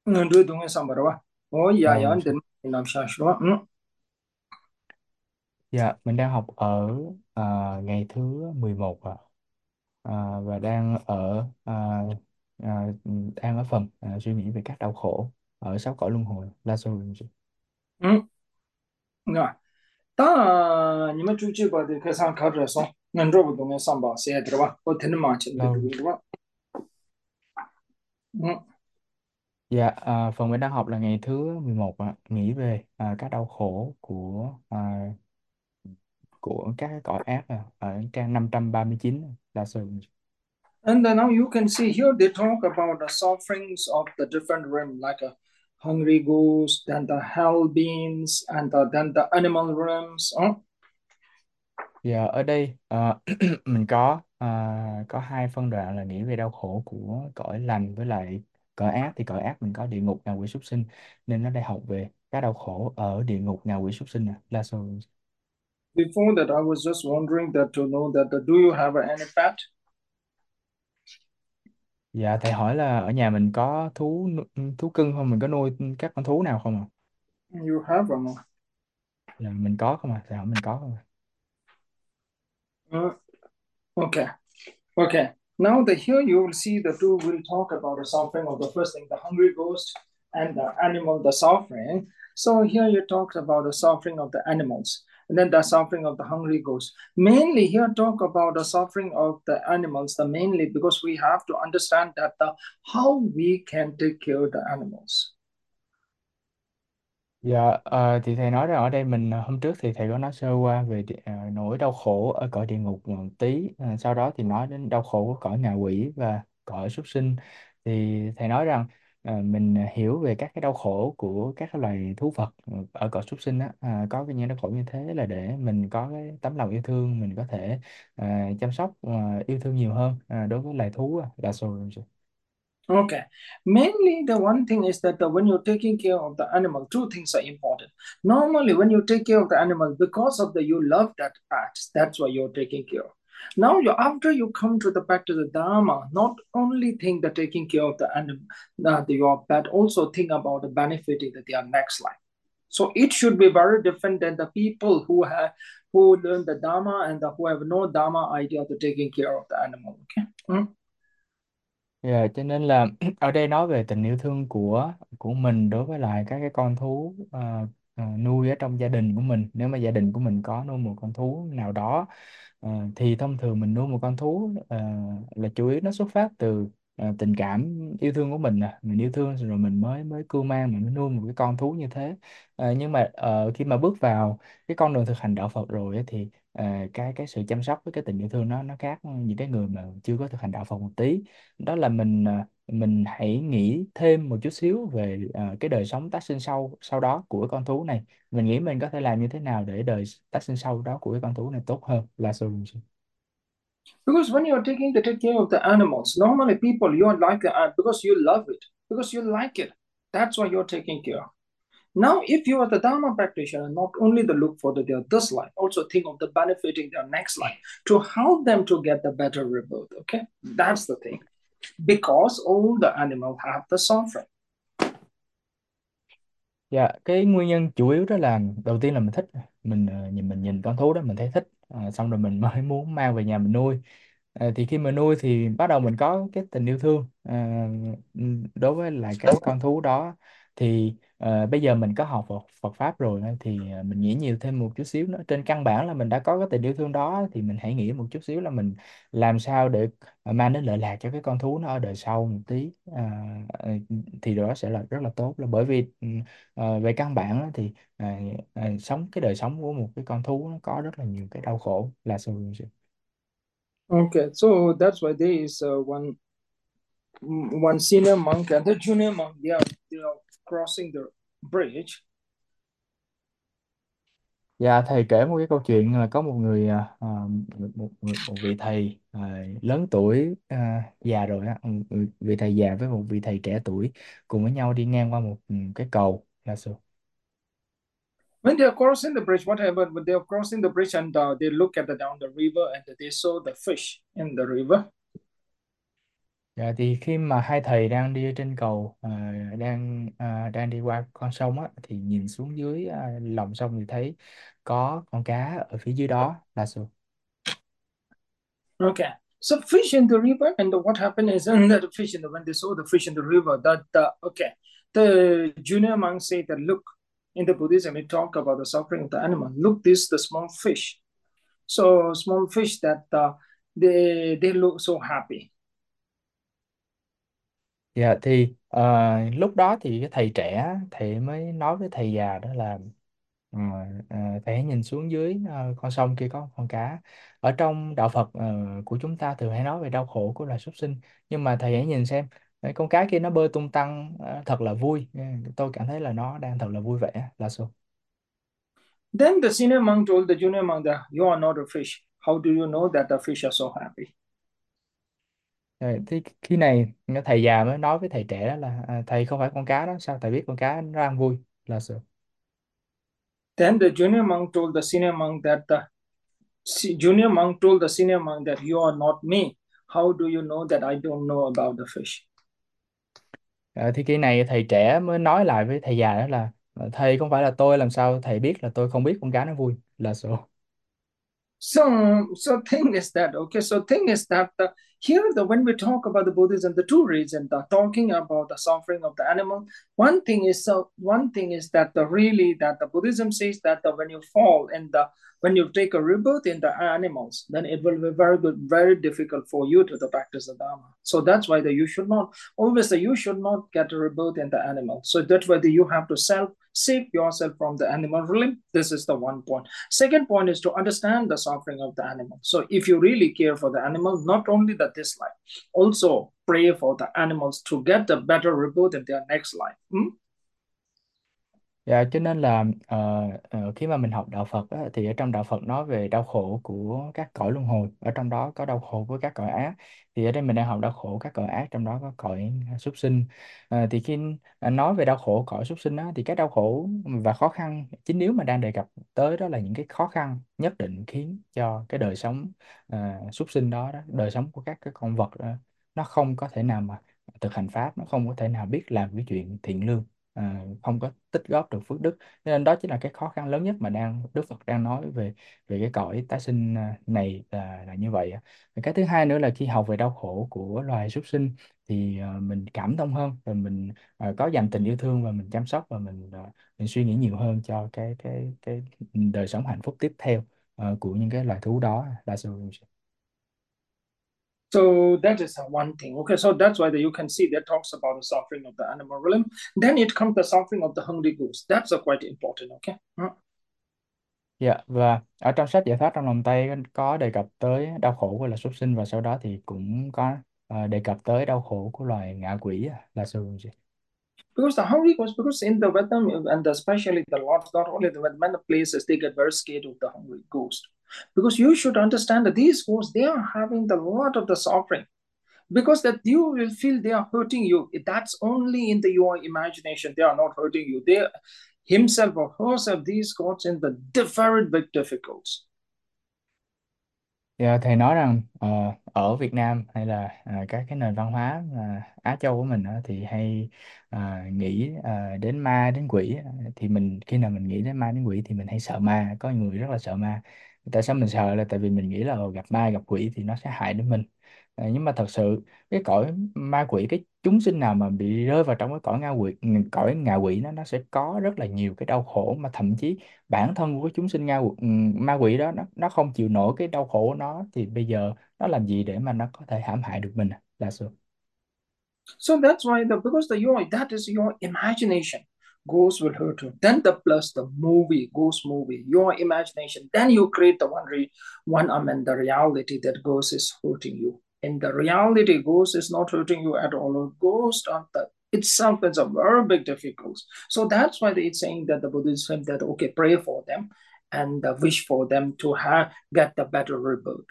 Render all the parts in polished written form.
Ndui dunga sambarwa. Oh dạ dạ Vâng, anh định làm sao đó. Ừ. dạ, mình đang học ở ngày thứ 11 ạ. Và đang ở phần suy nghĩ về các đau khổ ở sáu cõi luân hồi Lazarus. Ừ. Nga. Ta nima chuchi ba de kesan khar so. Nandro bu dunga samba se drwa. Ko thin ma chen de Vâng, drwa. Ừ. dạ, phần mình đang học là ngày thứ 11 ạ, nghĩ về các đau khổ của các cái cõi ác ở trang 539 Lazarus. And then now you can see here they talk about the sufferings of the different realm like a hungry ghost, then the hell beings, and then the animal realms. Giờ ở đây mình có hai phân đoạn là nghĩ về đau khổ của cõi lành với lại cõi ác. Thì cõi ác mình có địa ngục, ngạ quỷ, súc sinh, nên nó đây học về các đau khổ ở địa ngục, ngạ quỷ, súc sinh nè, Lazarus. Before that, I was just wondering that to know that do you have any pet? Dạ thầy hỏi là ở nhà mình có thú cưng không, mình có nuôi các con thú nào không ạ? You have or no? Dạ mình có không ạ? Thầy hỏi mình có không ạ? Uh, okay. Okay. Now the here you will see the two will talk about the suffering of the first thing, the hungry ghost and the animal, the suffering. So here you talked about the suffering of the animals and then the suffering of the hungry ghost. Mainly here talk about the suffering of the animals, the mainly because we have to understand that the how we can take care of the animals. Dạ, thì thầy nói rằng ở đây mình hôm trước thì thầy có nói sơ qua về nỗi đau khổ ở cõi địa ngục một tí. Sau đó thì nói đến đau khổ của cõi ngạ quỷ và cõi súc sinh. Thì thầy nói rằng mình hiểu về các cái đau khổ của các cái loài thú vật ở cõi súc sinh á, có cái những đau khổ như thế là để mình có cái tấm lòng yêu thương, mình có thể chăm sóc, yêu thương nhiều hơn đối với loài thú là rồi. Okay. Mainly, the one thing is that when you're taking care of the animal, two things are important. Normally, when you take care of the animal, because of the you love that pet, that's why you're taking care. Now, after you come to the back to the Dharma, not only think that taking care of the animal, your pet, also think about the benefiting that their next life. So it should be very different than the people who learn the Dharma and who have no Dharma idea of the taking care of the animal. Okay. Mm. Dạ, cho nên là ở đây nói về tình yêu thương của mình đối với lại các cái con thú nuôi ở trong gia đình của mình. Nếu mà gia đình của mình có nuôi một con thú nào đó, thì thông thường mình nuôi một con thú là chủ yếu nó xuất phát từ tình cảm yêu thương của mình nè, mình yêu thương rồi mình mới mới cưu mang, mình mới nuôi một cái con thú như thế. Nhưng mà khi mà bước vào cái con đường thực hành đạo Phật rồi ấy, thì cái sự chăm sóc với cái tình yêu thương nó khác những cái người mà chưa có thực hành đạo Phật một tí. Đó là mình hãy nghĩ thêm một chút xíu về cái đời sống tác sinh sau sau đó của con thú này. Mình nghĩ mình có thể làm như thế nào để đời tác sinh sau đó của cái con thú này tốt hơn là solution. Because when you're taking the take care of the animals, normally people you are like the ant because you love it, because you like it. That's why you're taking care. Now, if you are the Dharma practitioner, not only the look for their this life, also think of the benefiting their next life to help them to get the better rebirth. Okay, that's the thing. Because all the animal have the suffering. Dạ, cái nguyên nhân chủ yếu đó là đầu tiên là mình thích, mình nhìn con thú đó mình thấy thích, xong rồi mình mới muốn mang về nhà mình nuôi. Thì khi mà nuôi thì bắt đầu mình có cái tình yêu thương đối với lại các cái con thú đó. Thì bây giờ mình có học Phật pháp rồi á, thì mình nghĩ nhiều thêm một chút xíu nữa. Trên căn bản là mình đã có cái tình yêu thương đó, thì mình hãy nghĩ một chút xíu là mình làm sao để mang đến lợi lạc cho cái con thú nó ở đời sau một tí. Thì đó sẽ là rất là tốt, là bởi vì về căn bản á, thì sống cái đời sống của một cái con thú nó có rất là nhiều cái đau khổ là sự. Okay, so that's why there is one senior monk and the junior monk. They are crossing the bridge. Dạ thầy kể một cái câu chuyện là có một người một vị thầy lớn tuổi, già rồi á, vị thầy già với một vị thầy trẻ tuổi cùng với nhau đi ngang qua một cái cầu là sao. When they are crossing the bridge, what happened? When they are crossing the bridge and they look at the down the river and they saw the fish in the river. Dạ, thì khi mà hai thầy đang đi trên cầu, đang đi qua con sông á, thì nhìn xuống dưới lòng sông thì thấy có con cá ở phía dưới đó là sự. Okay. So fish in the river, and what happened is that the fish in the when they saw the fish in the river, that okay, the junior monk said that look, in the Buddhism we talk about the suffering of the animal. Look, this the small fish. So small fish that they look so happy. Dạ, thì lúc đó thì cái thầy trẻ thầy mới nói với thầy già đó là ờ, thầy hãy nhìn xuống dưới con sông kia có con cá. Ở trong đạo Phật của chúng ta thường hay nói về đau khổ của loài súc sinh, nhưng mà thầy hãy nhìn xem con cá kia nó bơi tung tăng thật là vui. Tôi cảm thấy là nó đang thật là vui vẻ là sao. Then the senior monk told the junior monk that you are not a fish. How do you know that the fish are so happy? Rồi, thì khi này thầy già mới nói với thầy trẻ đó là thầy không phải con cá đó, sao thầy biết con cá nó đang vui là sao. Then the junior monk told the senior monk that the junior monk told the senior monk that you are not me. How do you know that I don't know about the fish? Ờ, thì khi này thầy trẻ mới nói lại với thầy già đó là thầy không phải là tôi, làm sao thầy biết là tôi không biết con cá nó vui là sao. So thing is that okay. So thing is that here the when we talk about the Buddhism, the two reasons the talking about the suffering of the animal. One thing is that the really that the Buddhism says that when you fall in the when you take a rebirth in the animals, then it will be very good, very difficult for you to the practice the Dharma. So that's why you should not always you should not get a rebirth in the animal. So that's why you have to self save yourself from the animal realm. This is the one point. Second point is to understand the suffering of the animal. So if you really care for the animal, not only that this life, also pray for the animals to get the better rebirth in their next life. Hmm? Dạ, cho nên là khi mà mình học đạo Phật á, thì ở trong đạo Phật nói về đau khổ của các cõi luân hồi, ở trong đó có đau khổ của các cõi ác. Thì ở đây mình đang học đau khổ các cõi ác, trong đó có cõi súc sinh. Thì khi nói về đau khổ cõi súc sinh á, thì các đau khổ và khó khăn chính yếu mà đang đề cập tới đó là những cái khó khăn nhất định khiến cho cái đời sống súc sinh đó, đời sống của các cái con vật đó, nó không có thể nào mà thực hành pháp, nó không có thể nào biết làm cái chuyện thiện lương, không có tích góp được phước đức. Cho nên đó chính là cái khó khăn lớn nhất mà Đức Phật đang nói về về cái cõi tái sinh này là như vậy. Cái thứ hai nữa là khi học về đau khổ của loài súc sinh thì mình cảm thông hơn, và mình có dành tình yêu thương, và mình chăm sóc, và mình suy nghĩ nhiều hơn cho cái đời sống hạnh phúc tiếp theo của những cái loài thú đó là sự. So that is one thing. Okay, so that's why you can see that talks about the suffering of the animal realm. Then it comes the suffering of the hungry ghost. That's a quite important. Okay. Hmm. Dạ, và ở trong sách Giải thoát trong lòng Tây có đề cập tới đau khổ của loài súc sinh, và sau đó thì cũng có đề cập tới đau khổ của loài ngạ quỷ là sư gì. Because the hungry ghost, because in the Vietnam and especially the lots, not only the Vietnam places, they get very scared of the hungry ghost. Because you should understand that these ghosts, they are having the lot of the suffering. Because that you will feel they are hurting you. That's only in your imagination. They are not hurting you. They himself or herself, these gods in the very big difficulties. Dạ, thầy nói rằng ở Việt Nam hay là các cái nền văn hóa Á Châu của mình á, thì hay nghĩ đến ma đến quỷ. Thì mình khi nào mình nghĩ đến ma đến quỷ thì mình hay sợ ma, có người rất là sợ ma. Tại sao mình sợ? Là tại vì mình nghĩ là gặp ma gặp quỷ thì nó sẽ hại đến mình. Nhưng mà thật sự cái cõi ma quỷ, cái chúng sinh nào mà bị rơi vào trong cái cõi ngạ quỷ, nó sẽ có rất là nhiều cái đau khổ, mà thậm chí bản thân của cái chúng sinh ma quỷ đó, nó không chịu nổi cái đau khổ của nó, thì bây giờ nó làm gì để mà nó có thể hãm hại được mình là sự. So that's why because that is your imagination. Ghosts will hurt you. Then the plus the movie, ghost movie, your imagination. Then you create the the reality that ghost is hurting you. In the reality, ghost is not hurting you at all. Ghost are the itself is a very big difficult. So that's why it's saying that the Buddhists said that okay, pray for them and wish for them to get the better rebirth.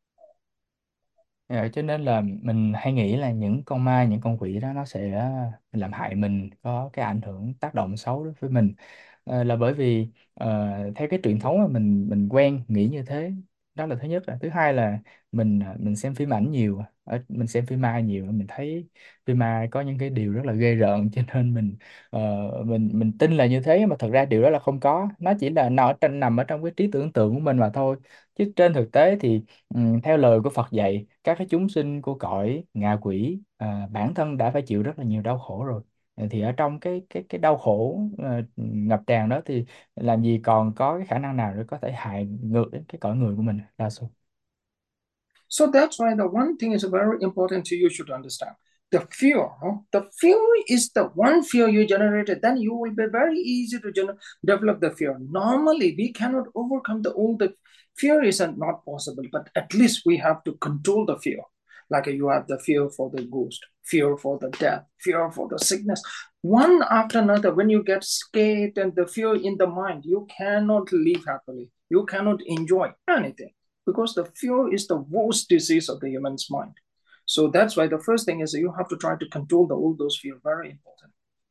Cho nên là mình hay nghĩ là những con ma, những con quỷ đó nó sẽ làm hại mình, có cái ảnh hưởng tác động xấu đối với mình. Là bởi vì theo cái truyền thống mà mình quen nghĩ như thế. Đó là thứ nhất. Là thứ hai là mình xem phim ảnh nhiều, mình xem phim ma nhiều, mình thấy phim ma có những cái điều rất là ghê rợn, cho nên ờ, mình tin là như thế, mà thật ra điều đó là không có, nó chỉ là nằm ở trong cái trí tưởng tượng của mình mà thôi. Chứ trên thực tế thì theo lời của Phật dạy, các cái chúng sinh của cõi ngạ quỷ bản thân đã phải chịu rất là nhiều đau khổ rồi. Thì ở trong cái đau khổ ngập tràn đó thì làm gì còn có cái khả năng nào để có thể hại ngược đến cái cõi người của mình là sao. So that's why the one thing is very important to you should understand. The fear, huh? The fear is the one fear you generated, then you will be very easy to develop the fear. Normally, we cannot overcome all the fear is not possible, but at least we have to control the fear. Like you have the fear for the ghost, fear for the death, fear for the sickness. One after another, when you get scared and the fear in the mind, you cannot live happily. You cannot enjoy anything because the fear is the worst disease of the human's mind. So that's why the first thing is you have to try to control all those fear. Very important.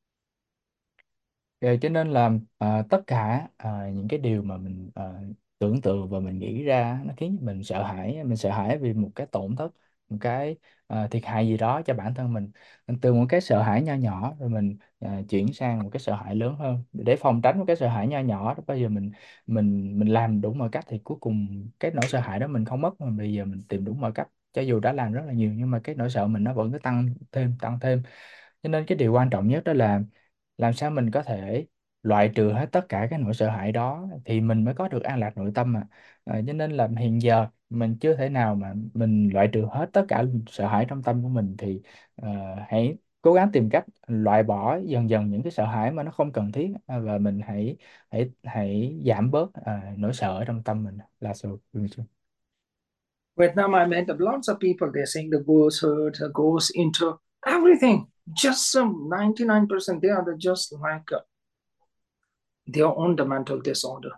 Cho nên là tất cả những cái điều mà mình tưởng tượng và mình nghĩ ra nó khiến mình sợ hãi. Mình sợ hãi vì một cái tổn thất, một cái thiệt hại gì đó cho bản thân mình. Từ một cái sợ hãi nho nhỏ rồi mình chuyển sang một cái sợ hãi lớn hơn. Để phòng tránh một cái sợ hãi nho nhỏ đó, bây giờ mình làm đúng mọi cách thì cuối cùng cái nỗi sợ hãi đó mình không mất, mà bây giờ mình tìm đúng mọi cách, cho dù đã làm rất là nhiều nhưng mà cái nỗi sợ mình nó vẫn cứ tăng thêm. Cho nên cái điều quan trọng nhất đó là làm sao mình có thể loại trừ hết tất cả cái nỗi sợ hãi đó thì mình mới có được an lạc nội tâm mà. Cho nên là hiện giờ mình chưa thể nào mà mình loại trừ hết tất cả sợ hãi trong tâm của mình, thì hãy cố gắng tìm cách loại bỏ dần dần những cái sợ hãi mà nó không cần thiết, và mình hãy hãy giảm bớt nỗi sợ ở trong tâm mình là sự. Vietnam, I met lots of people. They're saying the ghost hurt, the ghost into everything. Just some 99%, they are just like their own the mental disorder.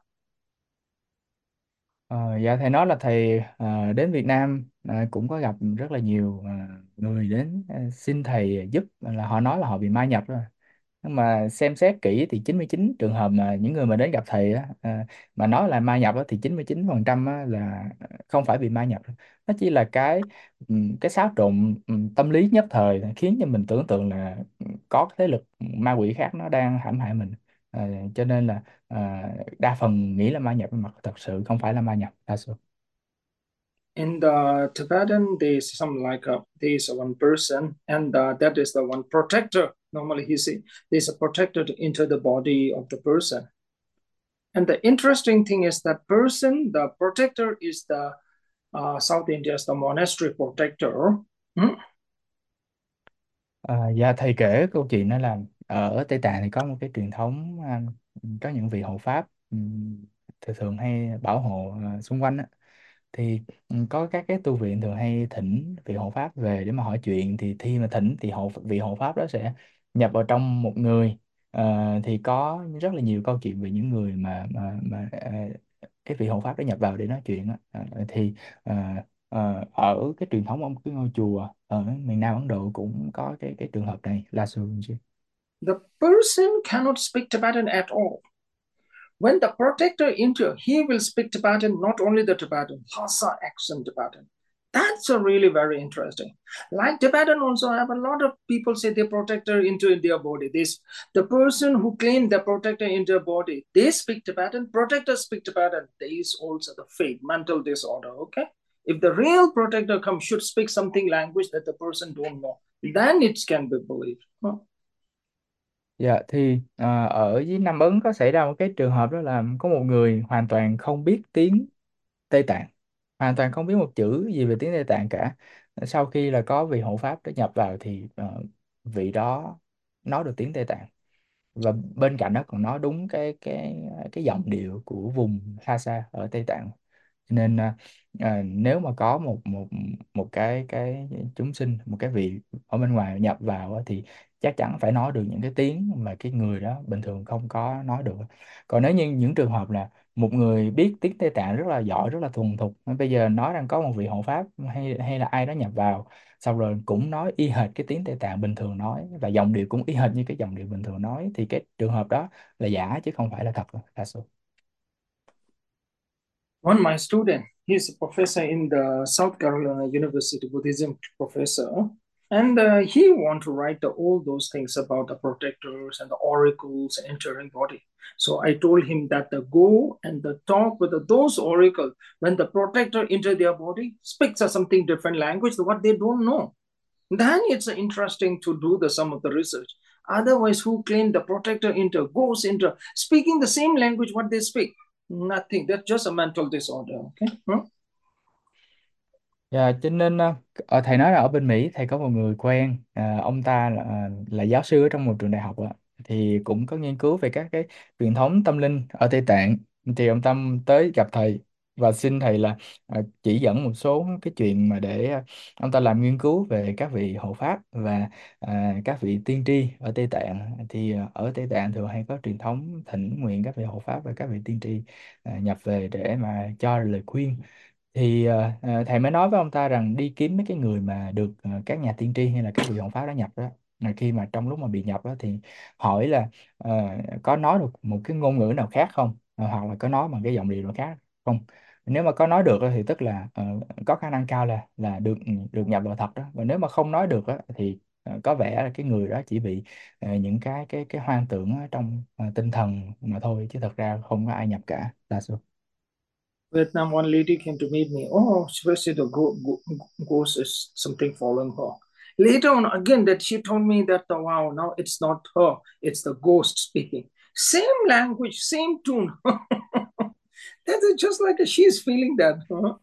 Dạ thầy nói là thầy đến Việt Nam cũng có gặp rất là nhiều người đến xin thầy giúp, là họ nói là họ bị ma nhập rồi. Nhưng mà xem xét kỹ thì 99 trường hợp mà những người mà đến gặp thầy á, mà nói là ma nhập á, thì 99% á, là không phải bị ma nhập. Nó chỉ là cái xáo trộn tâm lý nhất thời khiến cho mình tưởng tượng là có cái thế lực ma quỷ khác nó đang hãm hại mình. Cho nên là đa phần nghĩ là ma nhập, nhưng mà thật sự không phải là ma nhập đa số. In the Tibetan, there's some like there's one person, and that is the one protector. Normally, he say there's a protector to enter the body of the person. And the interesting thing is that person, the protector is the South India's the monastery protector. Hmm? Dạ thầy kể câu chuyện đó là ở Tây Tạng thì có một cái truyền thống, có những vị hộ pháp thường thường hay bảo hộ xung quanh á. Thì có các cái tu viện thường hay thỉnh vị hộ pháp về để mà hỏi chuyện, thì khi mà thỉnh thì vị hộ pháp đó sẽ nhập vào trong một người. Thì có rất là nhiều câu chuyện về những người mà cái vị hộ pháp đó nhập vào để nói chuyện á. Thì ờ, ở cái truyền thống ở một cái ngôi chùa ở miền Nam Ấn Độ cũng có cái trường hợp này là sự. The person cannot speak Tibetan at all. When the protector enter, he will speak Tibetan, not only the Tibetan, Lhasa accent Tibetan. That's a really very interesting. Like Tibetan also have a lot of people say the protector into their body. This the person who claim the protector into their body, they speak Tibetan, protectors speak Tibetan. There is also the fate, mental disorder. Okay. If the real protector comes, should speak something language that the person don't know, then it can be believed. Huh? Dạ thì ở dưới Nam Ấn có xảy ra một cái trường hợp đó là có một người hoàn toàn không biết tiếng Tây Tạng, hoàn toàn không biết một chữ gì về tiếng Tây Tạng cả. Sau khi là có vị hộ pháp đó nhập vào thì vị đó nói được tiếng Tây Tạng, và bên cạnh đó còn nói đúng cái giọng điệu của vùng Lhasa ở Tây Tạng. Nên nếu mà có một một một cái chúng sinh, một cái vị ở bên ngoài nhập vào á, thì chắc chắn phải nói được những cái tiếng mà cái người đó bình thường không có nói được. Còn nếu như những trường hợp là một người biết tiếng Tây Tạng rất là giỏi, rất là thuần thục, bây giờ nói rằng có một vị hộ pháp hay là ai đó nhập vào, xong rồi cũng nói y hệt cái tiếng Tây Tạng bình thường nói, và giọng điệu cũng y hệt như cái giọng điệu bình thường nói, thì cái trường hợp đó là giả chứ không phải là thật, là số. One my student, He's a professor in the South Carolina University, Buddhism professor. And he want to write all those things about the protectors and the oracles entering body. So I told him that the go and the talk with those oracles when the protector enter their body speaks a something different language, what they don't know. Then it's interesting to do some of the research. Otherwise, who claim the protector enter goes into speaking the same language what they speak? Nothing. That's just a mental disorder. Okay. Hmm? Dạ, cho nên thầy nói là ở bên Mỹ thầy có một người quen, ông ta là giáo sư ở trong một trường đại học ạ, thì cũng có nghiên cứu về các cái truyền thống tâm linh ở Tây Tạng. Thì ông Tâm tới gặp thầy và xin thầy là chỉ dẫn một số cái chuyện mà để ông ta làm nghiên cứu về các vị hộ pháp và các vị tiên tri ở Tây Tạng. Thì ở Tây Tạng thường hay có truyền thống thỉnh nguyện các vị hộ pháp và các vị tiên tri nhập về để mà cho lời khuyên. Thì thầy mới nói với ông ta rằng đi kiếm mấy cái người mà được các nhà tiên tri hay là các vị hộ pháp đã nhập đó, là khi mà trong lúc mà bị nhập đó thì hỏi là có nói được một cái ngôn ngữ nào khác không. Hoặc là có nói bằng cái giọng điệu nào khác không. Nếu mà có nói được á thì tức là có khả năng cao là được được nhập vào thật đó. Và nếu mà không nói được á thì có vẻ là cái người đó chỉ bị những cái hoang tưởng ở trong tinh thần mà thôi, chứ thật ra không có ai nhập cả, là sao. Vietnam, one lady came to meet me. Oh, she said the ghost is something following her. Later on, again, that she told me that, wow, now it's not her, it's the ghost speaking. Same language, same tune. That is just like she's feeling that.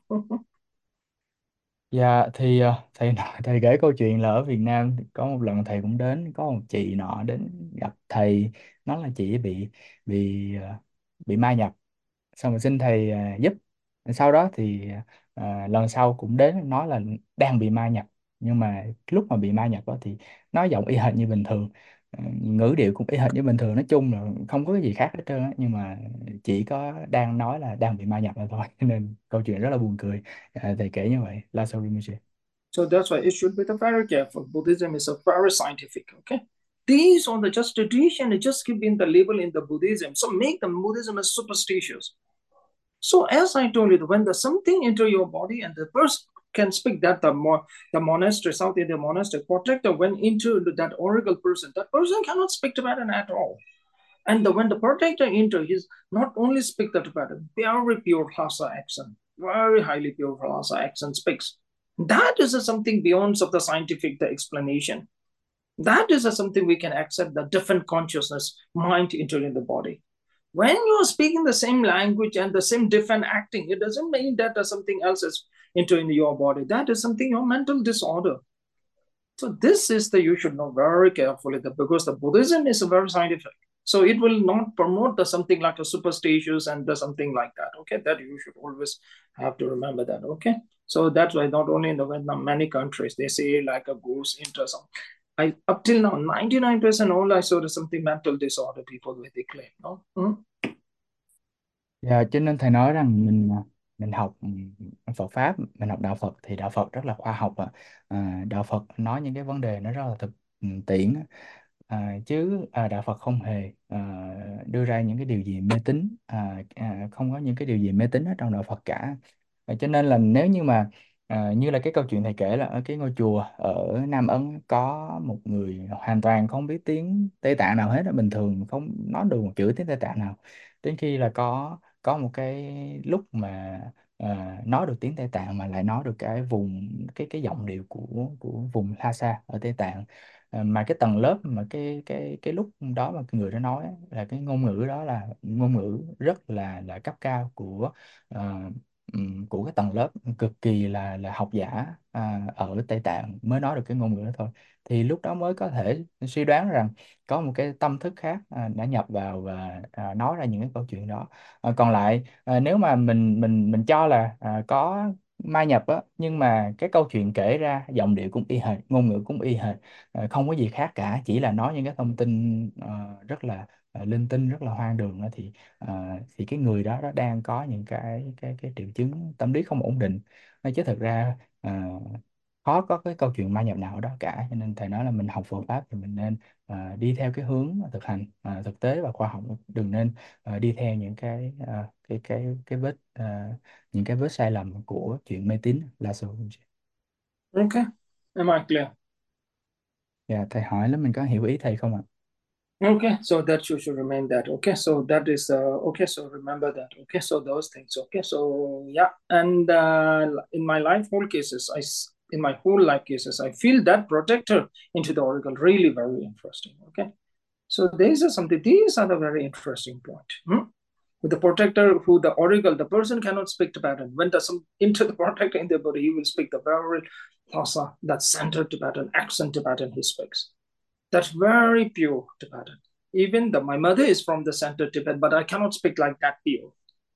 Dạ thì thầy kể câu chuyện là ở Việt Nam thì có một lần thầy cũng đến, có một chị nọ đến gặp thầy, nói là chị bị bị ma nhập, xong rồi xin thầy giúp. Sau đó thì lần sau cũng đến nói là đang bị ma nhập, nhưng mà lúc mà bị ma nhập đó thì nói giọng y hệt như bình thường. Ngữ điệu cũng y hệt như bình thường, nói chung là không có cái gì khác hết trơn á, nhưng mà chỉ có đang nói là đang bị ma nhập là thôi. Nên câu chuyện rất là buồn cười. Thầy kể như vậy, Lhasa Rinpoche. So that's why it should be the very careful. Buddhism is a very scientific, okay? These are the just tradition, just keeping the label in the Buddhism. So make the Buddhism as superstitious. So as I told you, when the something enter your body and the person can speak that the monastery, South India monastery protector went into that oracle person, that person cannot speak Tibetan at all. And when the protector enter, he's not only speak the Tibetan, very pure Lhasa accent, very highly pure Lhasa accent speaks. That is something beyond of the scientific the explanation. That is something we can accept the different consciousness mind entering the body. When you are speaking the same language and the same different acting, it doesn't mean that something else is entering your body. That is something your mental disorder. So this is the you should know very carefully that because the Buddhism is very scientific. So it will not promote the something like a superstitious and the something like that. Okay, that you should always have to remember that. Okay, so that's why not only in the Vietnam, many countries they say like a goes into some. I up till now 99% all I saw is something mental disorder people with they claim. No. Dạ, cho nên thầy nói rằng mình học Phật pháp, mình học đạo Phật thì đạo Phật rất là khoa học ạ. Đạo Phật nói những cái vấn đề nó rất là tiễn á. Chứ đạo Phật không hề đưa ra những cái điều gì mê tín, không có những cái điều gì mê tín ở trong đạo Phật cả. Cho nên là nếu như mà như là cái câu chuyện thầy kể là ở cái ngôi chùa ở Nam Ấn có một người hoàn toàn không biết tiếng Tây Tạng nào hết á, bình thường không nói được một chữ tiếng Tây Tạng nào, đến khi là có một cái lúc mà nói được tiếng Tây Tạng mà lại nói được cái vùng cái giọng điệu của vùng Lhasa ở Tây Tạng. Mà cái tầng lớp mà cái lúc đó mà cái người đó nói á, là cái ngôn ngữ đó là ngôn ngữ rất là cấp cao ờ, của cái tầng lớp cực kỳ là học giả ở Tây Tạng mới nói được cái ngôn ngữ đó thôi. Thì lúc đó mới có thể suy đoán rằng có một cái tâm thức khác đã nhập vào và nói ra những cái câu chuyện đó. Còn lại nếu mà mình cho là có ma nhập á, nhưng mà cái câu chuyện kể ra giọng điệu cũng y hệt, ngôn ngữ cũng y hệt, không có gì khác cả, chỉ là nói những cái thông tin rất là linh tinh, rất là hoang đường á, thì cái người đó đang có những cái triệu chứng tâm lý không ổn định. Chứ thực ra khó có cái câu chuyện ma nhập nào ở đó cả, cho nên thầy nói là mình học Phật pháp thì mình nên đi theo cái hướng thực hành thực tế và khoa học, đừng nên đi theo những cái vết những cái vết sai lầm của chuyện mê tín là sự. Okay, am I clear? Dạ, thầy hỏi là mình có hiểu ý thầy không ạ? Okay, so that you should remain that. Okay, so that is okay. So remember that. Okay, so those things. Okay, so yeah, and in my life whole cases, in my whole life cases, I feel that protector into the oracle really very interesting. Okay, so these are something. These are the very interesting point. With the protector, who the oracle, the person cannot speak Tibetan. When the some into the protector in the body, he will speak the very Lhasa, that center Tibetan, accent Tibetan. He speaks. That's very pure Tibetan. Even the my mother is from the center Tibet, but I cannot speak like that pure.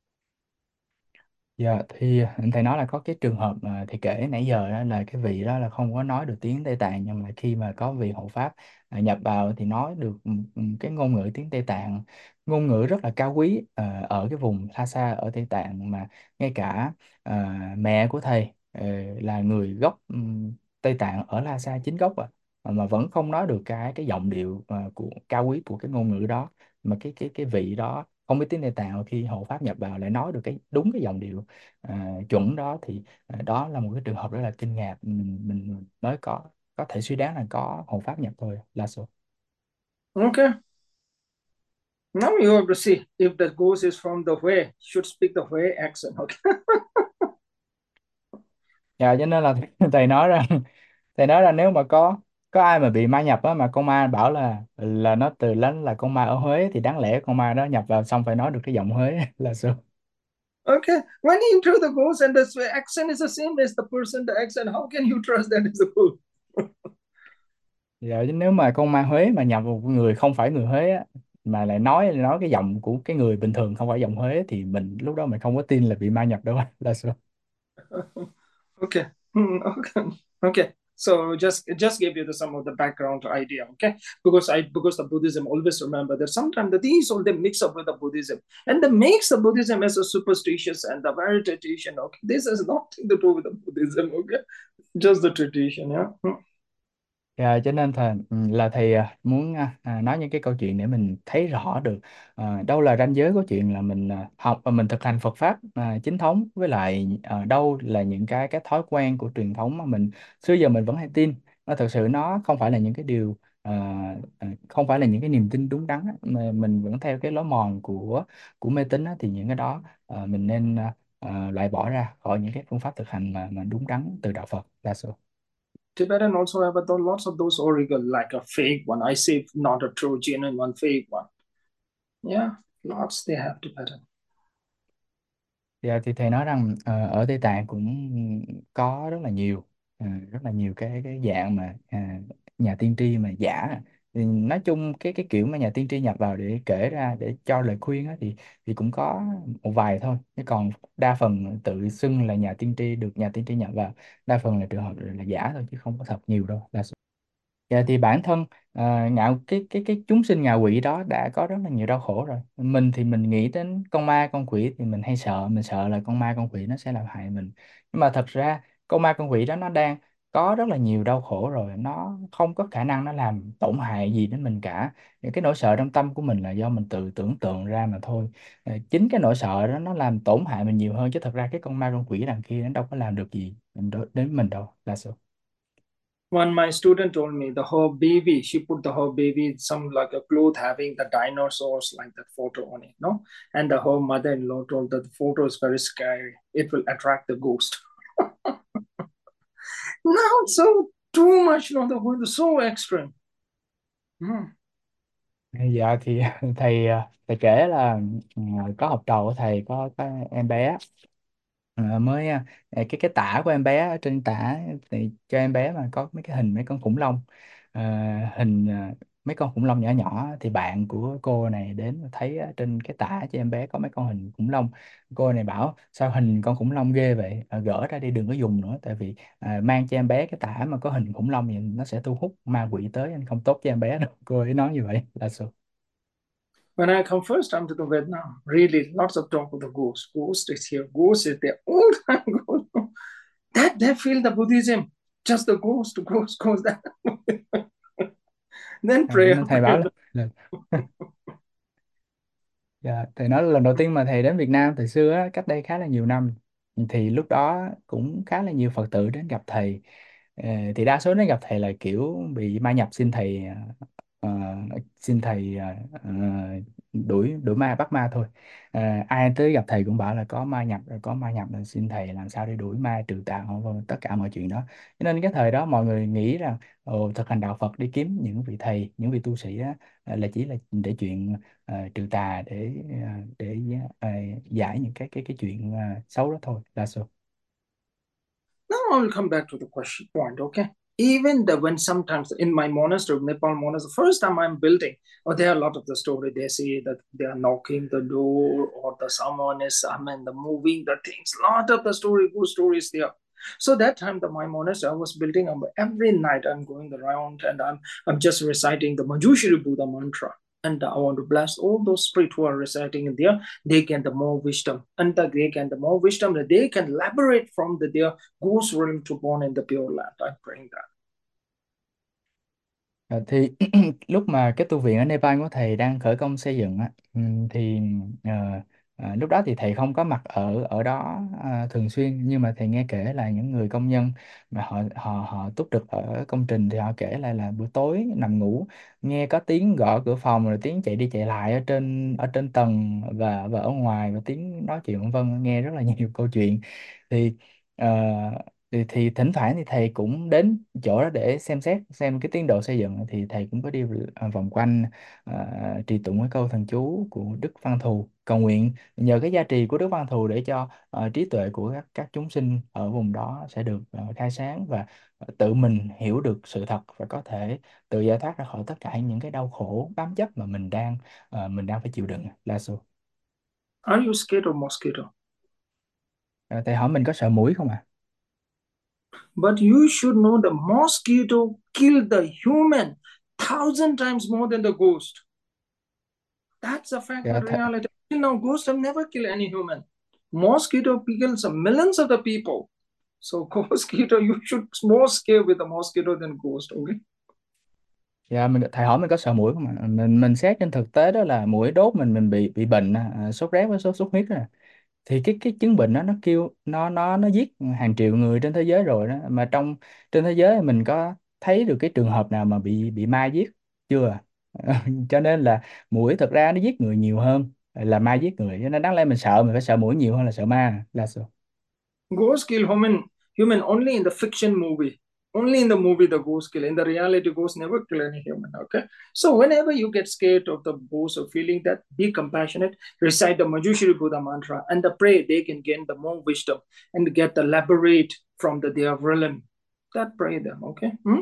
Dạ thì thầy nói là có cái trường hợp mà thầy kể nãy giờ đó là cái vị đó là không có nói được tiếng Tây Tạng, nhưng mà khi mà có vị hộ pháp nhập vào thì nói được cái ngôn ngữ tiếng Tây Tạng, ngôn ngữ rất là cao quý ở cái vùng Lhasa ở Tây Tạng, mà ngay cả mẹ của thầy là người gốc Tây Tạng ở Lhasa chính gốc mà vẫn không nói được cái giọng điệu của cao quý của cái ngôn ngữ đó, mà cái vị đó không biết tiếng Tây Tạng, khi hộ pháp nhập vào lại nói được cái đúng cái giọng điệu chuẩn đó, thì đó là một cái trường hợp rất là kinh ngạc, mình mới có thể suy đoán là có hộ pháp nhập thôi là số. Okay. Now you have to see if the ghost is from the way, should speak the way accent. Okay. Dạ, cho nên là thầy nói rằng nếu mà có ai mà bị ma nhập á, mà con ma bảo là nó từ lánh là con ma ở Huế, thì đáng lẽ con ma đó nhập vào xong phải nói được cái giọng Huế là số. Okay. When you enter the ghost and the accent is the same as the person, the accent, how can you trust that is the ghost? Dạ, chứ nếu mà con ma Huế mà nhập một người không phải người Huế á, mà lại nói cái giọng của cái người bình thường không phải giọng Huế, thì mình lúc đó mình không có tin là bị ma nhập đâu là sao. Okay. Okay. Okay. So just give you some of the background idea, okay? Because the Buddhism always remember that sometimes the these all they mix up with the Buddhism and they makes the Buddhism as a superstitious and the very tradition. Okay, this has nothing to do with the Buddhism. Okay, just the tradition. Yeah. Dạ, cho nên là thầy muốn nói những cái câu chuyện để mình thấy rõ được đâu là ranh giới của chuyện là mình học và mình thực hành Phật pháp chính thống, với lại đâu là những cái thói quen của truyền thống mà mình xưa giờ mình vẫn hay tin, nó thực sự nó không phải là những cái điều không phải là những cái niềm tin đúng đắn á, mà mình vẫn theo cái lối mòn của mê tín á, thì những cái đó mình nên loại bỏ ra khỏi những cái phương pháp thực hành mà đúng đắn từ đạo Phật là sự. Tibetan also have lots of those oracle like a fake one. I say not a true genuine one, fake one. Yeah, lots they have Tibetan. Dạ, thì thầy nói rằng ở Tây Tạng cũng có rất là nhiều cái dạng mà nhà tiên tri mà giả. Thì nói chung cái kiểu mà nhà tiên tri nhập vào để kể ra để cho lời khuyên á, thì cũng có một vài thôi, chứ còn đa phần tự xưng là nhà tiên tri, được nhà tiên tri nhập vào, đa phần là trường hợp là giả thôi chứ không có thật nhiều đâu. Dạ, thì bản thân ngạo cái chúng sinh ngạ quỷ đó đã có rất là nhiều đau khổ rồi. Mình thì mình nghĩ đến con ma con quỷ thì mình hay sợ, mình sợ là con ma con quỷ nó sẽ làm hại mình. Nhưng mà thật ra con ma con quỷ đó nó đang có rất là nhiều đau khổ rồi, nó không có khả năng nó làm tổn hại gì đến mình cả. Những cái nỗi sợ trong tâm của mình là do mình tự tưởng tượng ra mà thôi. Chính cái nỗi sợ đó nó làm tổn hại mình nhiều hơn, chứ thật ra cái con ma con quỷ đằng kia nó đâu có làm được gì đến mình đâu là sao. When my student told me the her baby, she put the her baby in some like a cloth having the dinosaurs like that photo on it, no? And the her mother-in-law told that the photo is very scary. It will attract the ghost. Now it's so too much, no, the whole so extreme. Hmm. Dạ thì thầy kể là có học trò của thầy có em bé mới cái tả của em bé ở trên tả thì cho em bé mà có mấy cái hình mấy con khủng long. Ờ, hình mấy con khủng long nhỏ nhỏ, thì bạn của cô này đến và thấy trên cái tả cho em bé có mấy con hình khủng long. Cô này bảo sao hình con khủng long ghê vậy. Ờ, gỡ ra đi đừng có dùng nữa, tại vì mang cho em bé cái tả mà có hình khủng long thì nó sẽ thu hút ma quỷ tới, anh không tốt cho em bé đâu. Cô ấy nói như vậy là sự. When I come first time to the Vietnam, really lots of talk of the ghost. Ghost is here, ghost is there, all time ghost. That they feel the Buddhism. Just the ghost goes that. Then Cho prayer, nên thầy prayer. bảo là dạ, thầy nói là lần đầu tiên mà thầy đến Việt Nam thời xưa á, cách đây khá là nhiều năm, thì lúc đó cũng khá là nhiều Phật tử đến gặp thầy. Thì đa số đến gặp thầy là kiểu bị ma nhập, xin thầy ờ, xin thầy đuổi đuổi ma bắt ma thôi. Ai tới gặp thầy cũng bảo là có ma nhập rồi, có ma nhập là xin thầy làm sao để đuổi ma trừ tà, vân tất cả mọi chuyện đó. Cho nên cái thời đó mọi người nghĩ rằng thực hành đạo Phật đi kiếm những vị thầy, những vị tu sĩ á, là chỉ là để chuyện trừ tà, để giải những cái chuyện xấu đó thôi, là sao. Now I will come back to the question point, okay? Even when sometimes in my monastery, Nepal monastery, the first time I'm building, or there are a lot of the story. They say that they are knocking the door, or the someone is, the moving the things. Lot of the story, good stories there. So that time, my monastery I was building, every night I'm going around and I'm just reciting the Manjushri Buddha mantra. And I want to bless all those spirits who are reciting in there. They get the more wisdom, and they get the more wisdom that they can elaborate from their goes realm to born in the pure land. I'm praying that. Thì lúc mà cái tu viện ở Nepal của thầy đang khởi công xây dựng á, thì lúc đó thì thầy không có mặt ở ở đó thường xuyên, nhưng mà thầy nghe kể là những người công nhân mà họ họ họ túc trực ở công trình thì họ kể lại là buổi tối nằm ngủ nghe có tiếng gõ cửa phòng, rồi tiếng chạy đi chạy lại ở trên tầng và ở ngoài, và tiếng nói chuyện vân vân, nghe rất là nhiều câu chuyện. Thì ờ, thì thỉnh thoảng thì thầy cũng đến chỗ đó để xem xét xem cái tiến độ xây dựng, thì thầy cũng có đi vòng quanh trì tụng cái câu thần chú của Đức Văn Thù, cầu nguyện nhờ cái gia trì của Đức Văn Thù để cho trí tuệ của các chúng sinh ở vùng đó sẽ được khai sáng, và tự mình hiểu được sự thật, và có thể tự giải thoát ra khỏi tất cả những cái đau khổ bám chấp mà mình đang phải chịu đựng, là số. Are you scared of mosquito? Thầy hỏi mình có sợ muỗi không ạ? But you should know the mosquito kill the human 1,000 times more than the ghost. That's a fact, Dạ, the reality. Till now, ghosts have never killed any human. Mosquito kills millions of the people. So mosquito, you should more scared with the mosquito than ghost. Okay. Dạ, thầy hỏi mình có sợ muỗi không ạ? Mình xét trên thực tế đó là muỗi đốt mình bị bệnh sốt rét với sốt xuất huyết đó. Thì cái chứng bệnh đó nó kêu nó giết hàng triệu người trên thế giới rồi đó, mà trên thế giới mình có thấy được cái trường hợp nào mà bị ma giết chưa? Cho nên là muỗi thực ra nó giết người nhiều hơn là ma giết người, cho nên đáng lẽ mình phải sợ muỗi nhiều hơn là sợ ma, là sao. Ghosts kill human only in the fiction movie. Only in the movie the ghost kill. In the reality, ghosts never kill any human. Okay. So whenever you get scared of the ghost or feeling that, be compassionate, recite the Manjushri Buddha mantra, and the pray they can gain the more wisdom and get the liberate from their realm. That pray them. Okay. Hmm?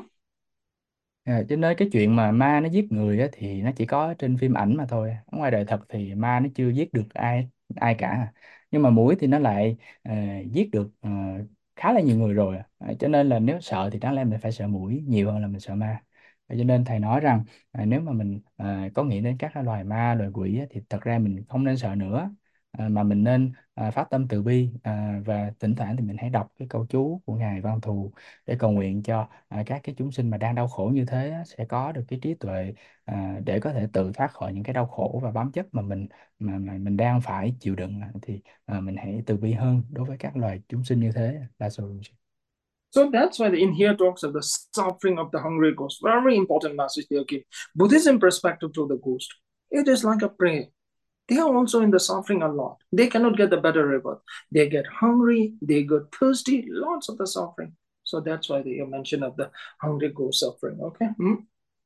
Cho nên cái chuyện mà ma nó giết người á, thì nó chỉ có trên phim ảnh mà thôi. Ở ngoài đời thật thì ma nó chưa giết được ai ai cả. Nhưng mà muỗi thì nó lại giết được khá là nhiều người rồi. Cho nên là nếu sợ thì đáng lẽ mình phải sợ muỗi nhiều hơn là mình sợ ma. Cho nên thầy nói rằng nếu mà mình có nghĩ đến các loài ma, loài quỷ á, thì thật ra mình không nên sợ nữa. Mà mình nên phát tâm từ bi, và thỉnh thoảng thì mình hãy đọc cái câu chú của Ngài Văn Thù để cầu nguyện cho các cái chúng sinh mà đang đau khổ như thế á, sẽ có được cái trí tuệ để có thể tự thoát khỏi những cái đau khổ và bám chấp mà mình đang phải chịu đựng. Thì mình hãy từ bi hơn đối với các loài chúng sinh như thế, là solution. So that's why the in here talks of the suffering of the hungry ghost. Very important message they give. Buddhism perspective to the ghost. It is like a prayer. They are also in the suffering a lot. They cannot get the better rebirth. They get hungry, they get thirsty, lots of the suffering. So that's why they mention of the hungry ghost suffering. Okay. Hmm?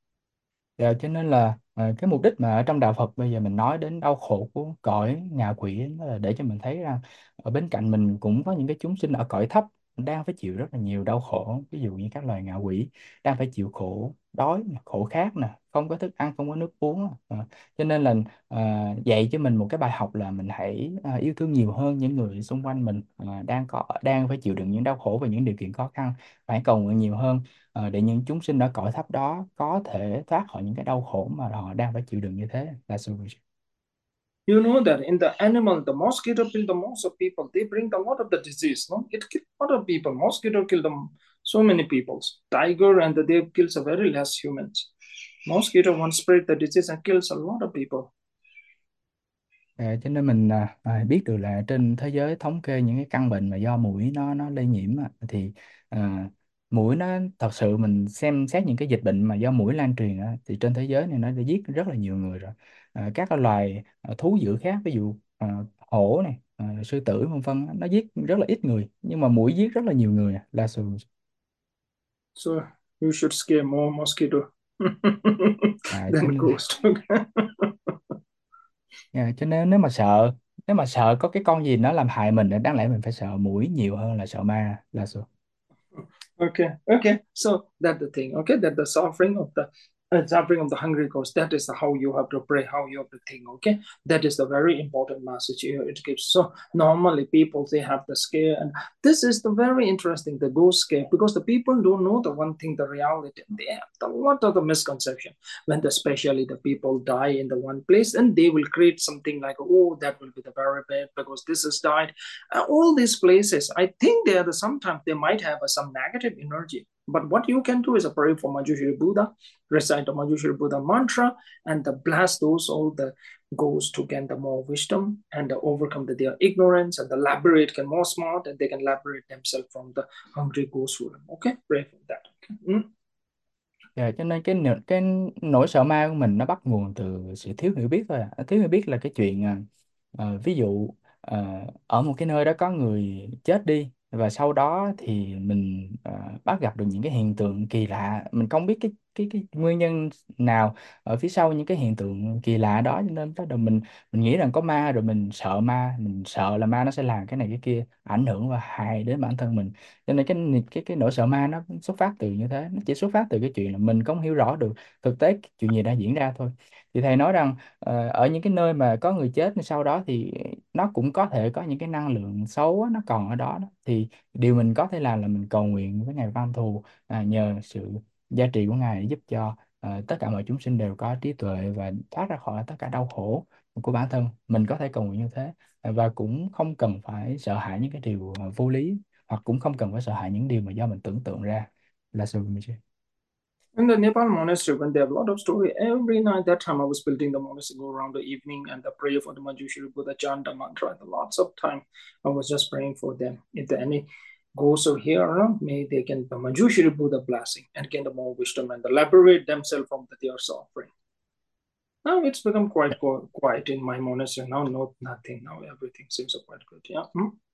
Dạ, cho nên là cái mục đích mà ở trong đạo Phật bây giờ mình nói đến đau khổ của cõi ngạ quỷ đó là để cho mình thấy rằng ở bên cạnh mình cũng có những cái chúng sinh ở cõi thấp đang phải chịu rất là nhiều đau khổ, ví dụ như các loài ngạ quỷ đang phải chịu khổ đói nè, khổ khát nè, không có thức ăn, không có nước uống. Cho nên là dạy cho mình một cái bài học là mình hãy yêu thương nhiều hơn những người xung quanh mình đang phải chịu đựng những đau khổ và những điều kiện khó khăn, phải cầu nguyện nhiều hơn để những chúng sinh ở cõi thấp đó có thể thoát khỏi những cái đau khổ mà họ đang phải chịu đựng như thế, là solution. You know that in the animal, the mosquito kill the most of people. They bring a lot of the disease. No, it kill a lot of people. Mosquito kill them So many peoples. Tiger and the deer kills a very less humans. Mosquito one spread the disease and kills a lot of people. Cho nên mình biết được là trên thế giới thống kê những cái căn bệnh mà do muỗi nó lây nhiễm thì à, muỗi nó thật sự mình xem xét những cái dịch bệnh mà do muỗi lan truyền thì trên thế giới này nó đã giết rất là nhiều người rồi. Các cái loài thú dữ khác, ví dụ hổ này, sư tử vân vân, nó giết rất là ít người, nhưng mà muỗi giết rất là nhiều người là sự. So you should scare more mosquito Cho than nên ghost. cho nên nếu mà sợ có cái con gì nó làm hại mình, đáng lẽ mình phải sợ muỗi nhiều hơn là sợ ma là sự. Okay. So that's the thing. Okay, that the suffering of the hungry ghost. That is how you have to pray, how you have to think. Okay, that is the very important message here it gives. So normally people they have the scare, and this is the very interesting the ghost scare because the people don't know the one thing, the reality. They have a lot of the misconception when especially the people die in the one place, and they will create something like, oh, that will be the very bad because this is died. All these places, I think they are sometimes they might have some negative energy. But what you can do is a pray for Manjushri Buddha, recite the Manjushri Buddha mantra, and the bless those all the ghosts to gain the more wisdom and overcome their ignorance and the liberate can more smart and they can liberate themselves from the hungry ghost realm. Okay, pray for that. Okay. Dạ, cho nên cái nỗi sợ ma của mình nó bắt nguồn từ sự thiếu hiểu biết thôi thiếu hiểu biết là cái chuyện ví dụ ở một cái nơi đó có người chết đi, và sau đó thì mình bắt gặp được những cái hiện tượng kỳ lạ, mình không biết cái nguyên nhân nào ở phía sau những cái hiện tượng kỳ lạ đó, cho nên bắt đầu mình nghĩ rằng có ma, rồi mình sợ ma, mình sợ là ma nó sẽ làm cái này cái kia ảnh hưởng và hại đến bản thân mình. Cho nên cái nỗi sợ ma nó xuất phát từ như thế, nó chỉ xuất phát từ cái chuyện là mình không hiểu rõ được thực tế cái chuyện gì đã diễn ra thôi. Thì thầy nói rằng ở những cái nơi mà có người chết sau đó thì nó cũng có thể có những cái năng lượng xấu nó còn ở đó, thì điều mình có thể làm là mình cầu nguyện với ngài Văn Thù, nhờ sự gia trì của ngài để giúp cho tất cả mọi chúng sinh đều có trí tuệ và thoát ra khỏi tất cả đau khổ của bản thân. Mình có thể cầu nguyện như thế, và cũng không cần phải sợ hãi những cái điều vô lý, hoặc cũng không cần phải sợ hãi những điều mà do mình tưởng tượng ra là sự mình chưa. In the Nepal monastery, when they have a lot of story, every night that time I was building the monastery, go around the evening and the prayer for the Manjushri Buddha, chant the mantra, and lots of time I was just praying for them. If there any ghosts are here around, may they can the Manjushri Buddha blessing and gain the more wisdom and liberate themselves from their suffering. Now it's become quite quiet in my monastery. Now, not nothing. Now everything seems quite good. Yeah.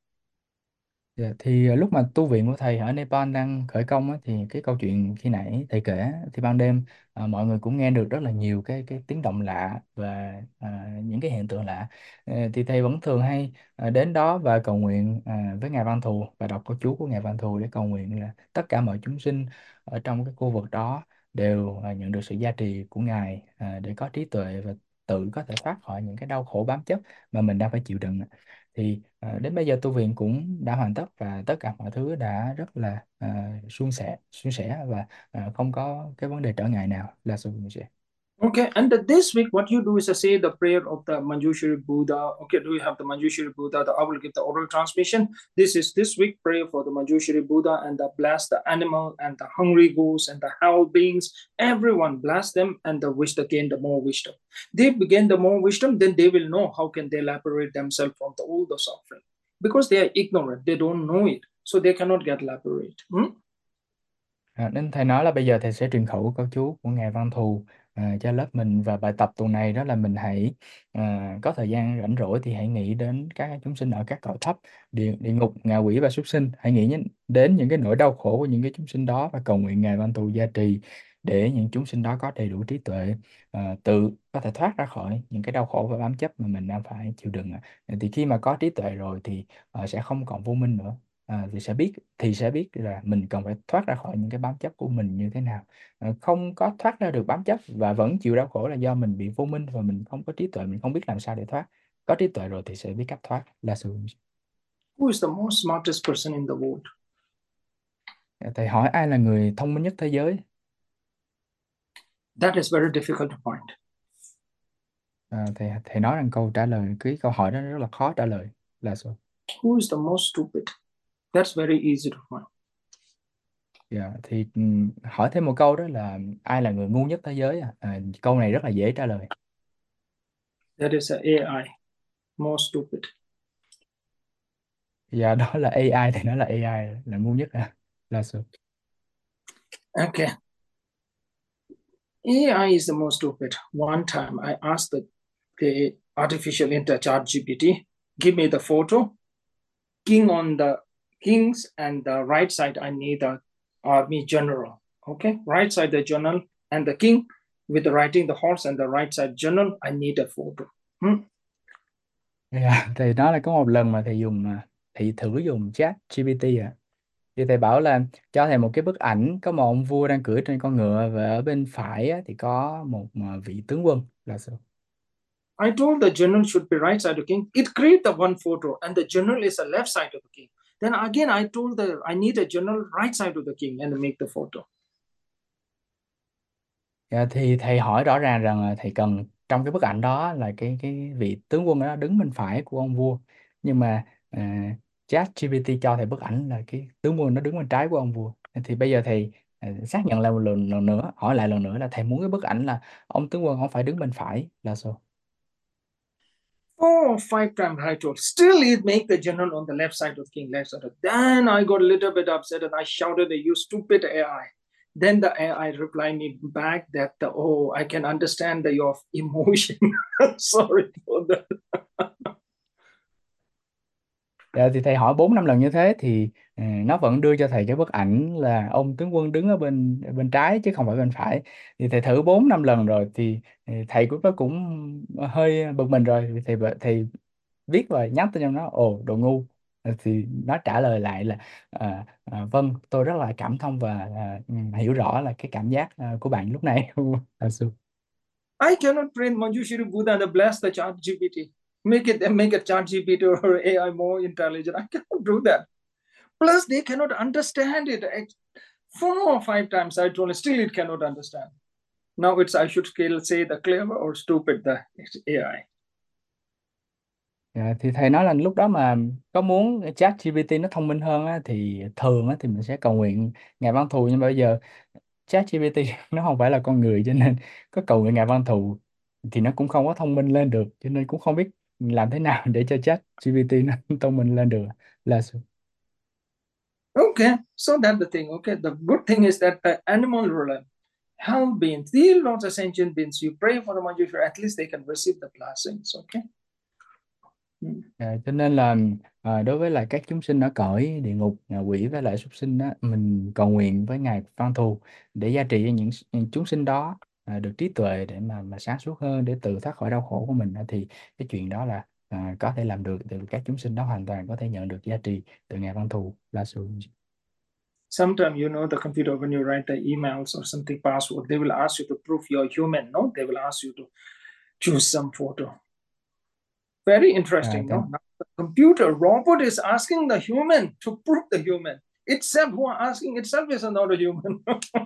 Dạ, thì lúc mà tu viện của thầy ở Nepal đang khởi công thì cái câu chuyện khi nãy thầy kể thì ban đêm mọi người cũng nghe được rất là nhiều cái tiếng động lạ và những cái hiện tượng lạ. Thì thầy vẫn thường hay đến đó và cầu nguyện với ngài Văn Thù và đọc câu chú của ngài Văn Thù để cầu nguyện là tất cả mọi chúng sinh ở trong cái khu vực đó đều nhận được sự gia trì của ngài, để có trí tuệ và tự có thể thoát khỏi những cái đau khổ bám chấp mà mình đang phải chịu đựng. Thì đến bây giờ tu viện cũng đã hoàn tất và tất cả mọi thứ đã rất là suôn sẻ và không có cái vấn đề trở ngại nào là suôn sẻ. Okay, and this week, what you do is say the prayer of the Manjushri Buddha. Okay, do you have the Manjushri Buddha? I will give the oral transmission. This is this week prayer for the Manjushri Buddha and the bless the animal and the hungry ghosts and the hell beings. Everyone bless them and the wish again the more wisdom. They begin the more wisdom, then they will know how can they liberate themselves from all the suffering because they are ignorant. They don't know it, so they cannot get liberate. Nên thầy nói là bây giờ thầy sẽ truyền khẩu câu chú của ngài Văn Thù cho lớp mình, và bài tập tuần này đó là mình hãy có thời gian rảnh rỗi thì hãy nghĩ đến các chúng sinh ở các cõi thấp, địa ngục, ngạ quỷ và súc sinh. Hãy nghĩ đến những cái nỗi đau khổ của những cái chúng sinh đó và cầu nguyện ngài Văn Thù gia trì để những chúng sinh đó có đầy đủ trí tuệ, tự có thể thoát ra khỏi những cái đau khổ và bám chấp mà mình đang phải chịu đựng. Thì khi mà có trí tuệ rồi thì sẽ không còn vô minh nữa. Thì sẽ biết là mình cần phải thoát ra khỏi những cái bám chấp của mình như thế nào. Không có thoát ra được bám chấp và vẫn chịu đau khổ là do mình bị vô minh và mình không có trí tuệ, mình không biết làm sao để thoát. Có trí tuệ rồi thì sẽ biết cách thoát là sự. Who is the most smartest person in the world? Thầy hỏi ai là người thông minh nhất thế giới? That is very difficult to find. Thầy nói rằng cái câu hỏi đó rất là khó trả lời là sao? Who is the most stupid? That's very easy to find. Dạ, thì hỏi thêm một câu đó là ai là người ngu nhất thế giới câu này rất là dễ trả lời. That is a AI, more stupid. Dạ đó là AI, thì nó là AI là ngu nhất là sự. Okay. AI is the most stupid. One time I asked the artificial intelligence GPT, give me the photo, king on the kings and the right side I need the army general. Okay, right side the general and the king with the riding the horse and the right side general I need a photo. Dạ, thì đó là có một lần mà thầy dùng thầy thử dùng chat GPT thì thầy bảo là cho thầy một cái bức ảnh có một ông vua đang cưỡi trên con ngựa, và ở bên phải thì có một vị tướng quân là sao. I told the general should be right side of the king. It create the one photo and the general is the left side of the king. Then again I told the I need a general right side of the king and make the photo. Dạ, thì thầy hỏi rõ ràng rằng là thầy cần trong cái bức ảnh đó là cái vị tướng quân đó đứng bên phải của ông vua, nhưng mà chat GPT cho thầy bức ảnh là cái tướng quân nó đứng bên trái của ông vua. Thì bây giờ thầy xác nhận lại một lần nữa, hỏi lại lần nữa là thầy muốn cái bức ảnh là ông tướng quân không phải đứng bên phải là sao. 4 or 5 times I told. Still, it make the general on the left side of the king, left side of. Then I got a little bit upset and I shouted at you, stupid AI. Then the AI replied me back that oh, I can understand your emotion. Sorry for that. Dạ, thì thầy hỏi 4 5 lần như thế thì nó vẫn đưa cho thầy cái bức ảnh là ông tướng quân đứng ở bên bên trái chứ không phải bên phải. Thì thầy thử 4 5 lần rồi thì thầy cũng nó cũng hơi bực mình rồi, thì thầy viết và nhắn tin cho nó ồ đồ ngu. Thì nó trả lời lại là vâng, tôi rất là cảm thông và hiểu rõ là cái cảm giác của bạn lúc này. Là sự. I cannot train Manjushri Buddha and bless the chat GPT. Make a chat GPT or AI more intelligent. I cannot do that. Plus, they cannot understand it. 4 or 5 times I told it, still it cannot understand. Now it's I should scale say the clever or stupid the AI. Dạ, thì thầy nói là lúc đó mà có muốn chat GPT nó thông minh hơn á, thì thường á, thì mình sẽ cầu nguyện ngài văn thù, nhưng mà bây giờ chat GPT nó không phải là con người, cho nên có cầu nguyện ngài văn thù thì nó cũng không có thông minh lên được, cho nên cũng không biết làm thế nào để cho chat GPT nó thông minh lên được là sự. Okay, so that's the thing. Okay, the good thing is that the animal ruler, hell beings, these lots of sentient beings, you pray for the Manjushri, at least they can receive the blessings. Okay. Cho nên là đối với lại các chúng sinh ở cõi địa ngục, ngạ quỷ với lại súc sinh đó, mình cầu nguyện với ngài Văn Thù để gia trì cho những chúng sinh đó được trí tuệ để mà sáng suốt hơn, để tự thoát khỏi đau khổ của mình thì cái chuyện đó là có thể làm được, từ các chúng sinh đó hoàn toàn có thể nhận được gia trì từ ngài Văn Thù là sự. Sometimes you know the computer when you write the emails or something password, they will ask you to prove you're human. No, they will ask you to choose some photo. Very À, interesting. cho, No, now the computer robot is asking the human to prove the human itself. Who are asking itself is not a human.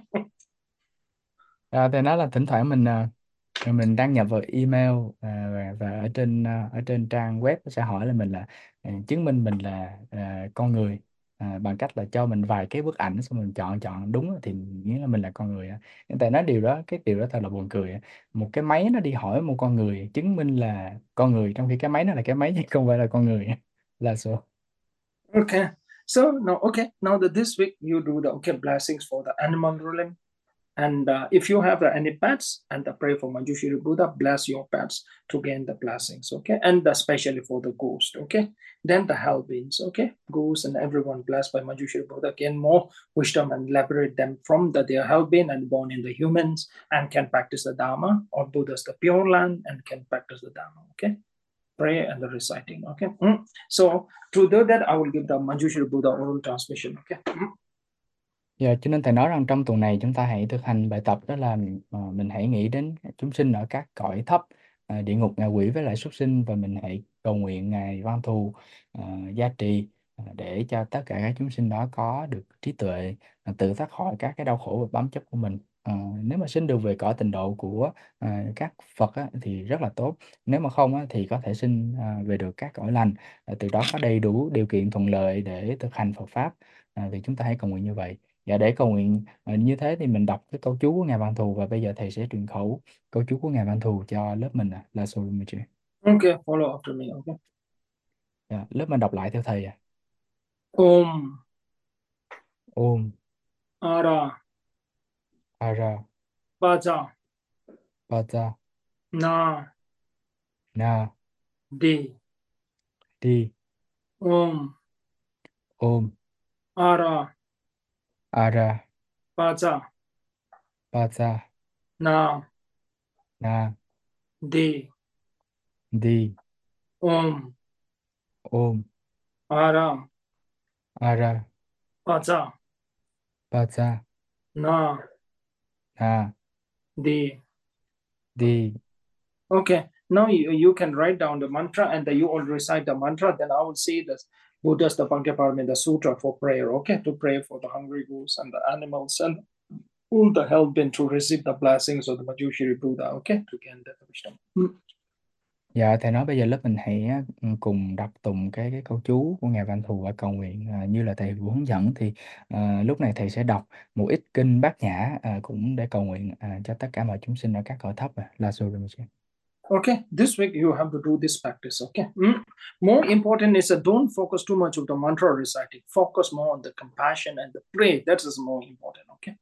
thì nó là thỉnh thoảng mình đăng nhập vào email và ở trên trang web nó sẽ hỏi là mình là chứng minh mình là con người bằng cách là cho mình vài cái bức ảnh, xong mình chọn chọn đúng thì nghĩa là mình là con người. Tại nói cái điều đó thật là buồn cười. Một cái máy nó đi hỏi một con người chứng minh là con người, trong khi cái máy nó là cái máy chứ không phải là con người là số. Okay. So now, okay, now that this week you do the okay blessings for the animal ruling. And if you have any pets, and pray for Manjushri Buddha, bless your pets to gain the blessings, okay? And especially for the ghost, okay? Then the hell beings, okay? Ghosts and everyone blessed by Manjushri Buddha gain more wisdom and liberate them from their hell being and born in the humans and can practice the Dharma, or Buddha's the Pure Land and can practice the Dharma, okay? Pray and the reciting, okay? So to do that, I will give the Manjushri Buddha oral transmission, okay? Dạ, cho nên thầy nói rằng trong tuần này chúng ta hãy thực hành bài tập đó là mình hãy nghĩ đến chúng sinh ở các cõi thấp, địa ngục, ngạ quỷ với lại súc sinh, và mình hãy cầu nguyện ngài Văn Thù gia trì để cho tất cả các chúng sinh đó có được trí tuệ, tự thoát khỏi các cái đau khổ và bám chấp của mình. Nếu mà sinh được về cõi tịnh độ của các Phật á, thì rất là tốt. Nếu mà không á, thì có thể sinh về được các cõi lành, từ đó có đầy đủ điều kiện thuận lợi để thực hành Phật pháp. Thì chúng ta hãy cầu nguyện như vậy. Và để cầu nguyện như thế thì mình đọc cái câu chú của Ngài Văn Thù, và bây giờ thầy sẽ truyền khẩu câu chú của Ngài Văn Thù cho lớp mình là Sorumichi. Okay, follow after me. Okay. Dạ, lớp mình đọc lại theo thầy. Om Om Ara Ara Baja Bata Na Na De Di Om Om Ara Ara Baja Bata Na Na De Di Om Om Ara Ara Baja Bata Na Na De. Di. Okay, now you can write down the mantra and then you all recite the mantra. Then I will say this Buddha's the Bhagavad Sutra for prayer. Okay, to pray for the hungry ghosts and the animals and all the help and to receive the blessings of the Manjushri Buddha. Okay, to gain the wisdom. Dạ thầy nói bây giờ lớp mình hãy cùng đọc tụng cái câu chú của Ngài Văn Thù và cầu nguyện như là thầy vừa hướng dẫn. Thì lúc này thầy sẽ đọc một ít kinh Bát Nhã cũng để cầu nguyện cho tất cả mọi chúng sinh ở các cõi thấp. La Surya. Okay, this week you have to do this practice. Okay, more important is that don't focus too much on the mantra reciting. Focus more on the compassion and the pray. That is more important. Okay.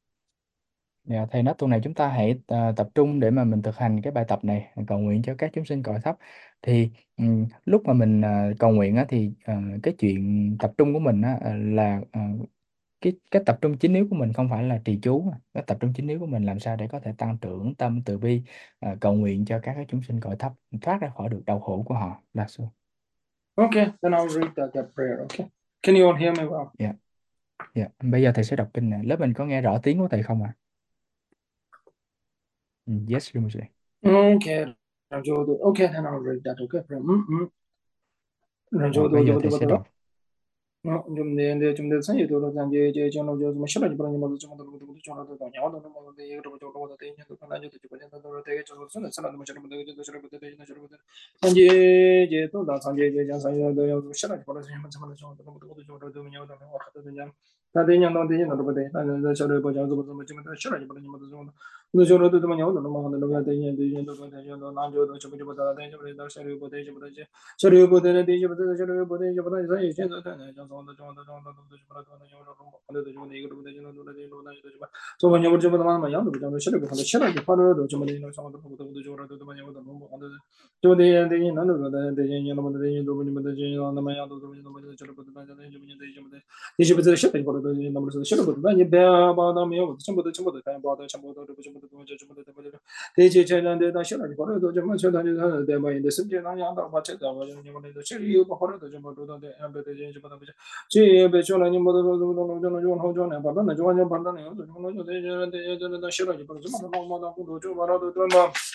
Dạ, thầy nói tuần này chúng ta hãy tập trung để mà mình thực hành cái bài tập này, cầu nguyện cho các chúng sinh cõi thấp. Thì lúc mà mình cầu nguyện á, thì cái chuyện tập trung của mình á, là cái tập trung chính yếu của mình không phải là trì chú, mà cái tập trung chính yếu của mình làm sao để có thể tăng trưởng tâm từ bi, cầu nguyện cho các cái chúng sinh cõi thấp thoát ra khỏi được đau khổ của họ là sự. Okay, then I'll read that prayer. Okay, can you all hear me well? Dạ, dạ. Bây giờ thầy sẽ đọc kinh này. Lớp mình có nghe rõ tiếng của thầy không ạ? Yes, Rimuji. Okay, okay, then I'll read that. Okay, Bây giờ thầy sẽ đọc. 좀 내내 좀 내서 예도로 단계 제 저는 저 마셔라 이번에 뭐 좀 더 저도 더 냐도 뭐 이거 저 거다 되냐 또 하나 저도 좀 더 되게 저도 선은 선은 뭐 저런 분들 저 저런 분들 되나 저런 분들 단계 제또 나 단계 제 장사여도 요 싫어 버려서 좀 좀 저도 뭐 저도 냐도 뭐 하다 되냐 다 되냐 너 되냐 너 보대 나는 저를 보자 저 좀 싫어 버리니 뭐 좀 근데 저러도 뭐 냐도 뭐 하는 거 되냐 되냐 너 되냐 나 저도 좀 보다 되냐 뭐 싫어 보대 저 보대 저를 보대는 되지 보대 저를 보대 저 보대 저 이제 저 되냐 저 정도 저 보다 저 근데 저 이거 보대 저 노래 저 노래 저 뭐냐 뭐 좀 많아 야 너 저 싫어 근데 싫어 그 파르도 저 뭐냐 저 정도 보다 저라도 뭐냐 뭐 너무 근데 저 되냐 되냐 나는 보다 되냐 너 보다 되냐 너 보냐 보다 되냐 너 뭐냐 너 보냐 너 보냐 저를 보다 되냐 저 뭐냐 되냐 보다 되지 보다 싫어 보다 되냐 너 보다 싫어 보다 이제 배아 바다 메어 전부 다 그냥 바다 전부 다 전부 다 전부 다 대지 전한데 다 싫어 버려도 좀 저한테 하는 데 뭐인데 심지어 나냐 안 맞지 다 뭐냐 뭐 싫이 이거 버려도 좀 버려도 돼 안 되지 좀 받아 보자 제 배초라니 뭐도 저는 좋은 호전에 받는 좋아요 받는 요 저는 되는데 저는 싫어 버려 좀 너무 많아 좀 말아도 좀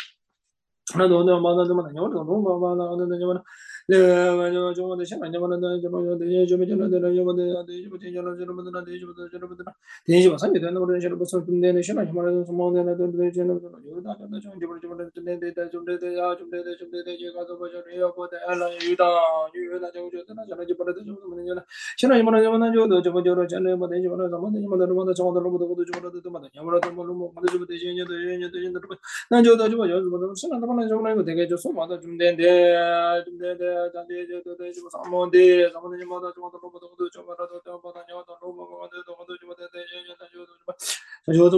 하나도 오늘 만나도 만나요. 너무 만나는 데만 맞아 좀 대신 많이 만나는 좀 좀 되는 데는 좀 되지 저는 저는 되지 저는 되지 마 상대 되는 거는 저는 무슨 근데는 시간 말하는 좀 뭐는 되지 저는 요다 좀 좀 되다 좀 되다 좀 되다 좀 되다 제가 좀 보죠 해요 보다 알아 유다 유다 좀 저는 저는 좀 버려도 좀 뭐는 시간 말하는 저도 좀 저러 저는 뭐 되지 말아 좀 되지 말아 뭐 저도 좀 저도 좀 뭐는 아무래도 뭐 좀 되지 난 저도 좀 뭐 시간 동안 좀 이거 되게 좀 소마다 좀 되는데 좀 되는데 단지 저도 되지 뭐 사모인데 사모님 뭐다 좀 좀 알아도 좀 받아 녀도 너무 뭐도 좀 되는데 저도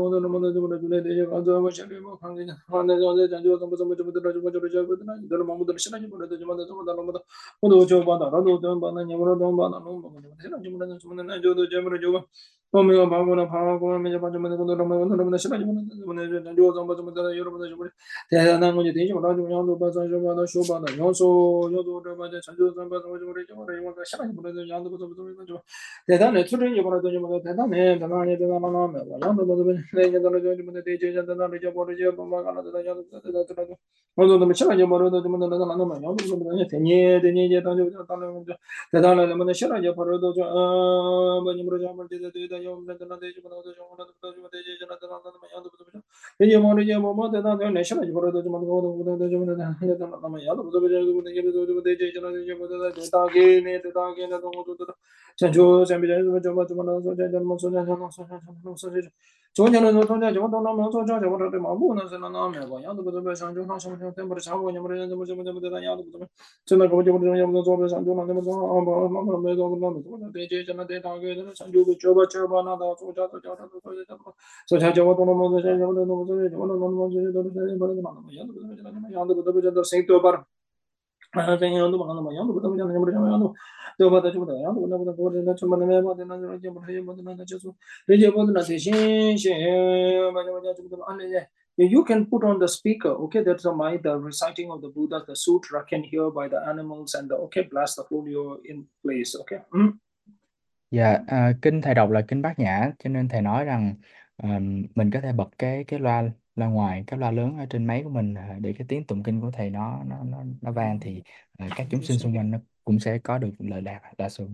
좀 되게 가서 뭐 셔리 뭐 관계 하는 저 저도 좀 들어 좀 저거든 이들 마음대로 시간이 보내도 좀 좀 달라고 모두 좀 받아 나도 좀 받아 녀로 좀 받아 너무 뭐 시간 좀 저도 좀 저거 보면 방구나 방하고 하면 이제 맞으면 너무 시간이 보내는 요즘 좀 여러분들 좀 대단한 거지 되지 말아주면 양도 봐서 좀 받아 쇼 받아 요소 요도를 받아 자주 좀 받아 좀 우리 좀 우리 이거 시간이 보내는 양도 좀 대단해 출연 이번에도 좀 대단해 대단하면 양도 받으면 내가 좀 되지 대단한 이제 버리지 뭐 가는 데 양도 대단하더라고 모두 좀 시간이 벌어도 좀 나는 양도 좀 되니 이제 다는 대단한 뭐 시간이 벌어도 좀 뭐니 모르지 한번 되다 You can put on the speaker, okay? That's the reciting of the Buddha, the sutra can hear by the animals and the okay, bless the folio in place, okay? Dạ, kinh thầy đọc là kinh Bát Nhã, cho nên thầy nói rằng mình có thể bật cái loa loa ngoài, cái loa lớn ở trên máy của mình, để cái tiếng tụng kinh của thầy nó vang, thì các chúng sinh xung quanh nó cũng sẽ có được lợi lạc đa số.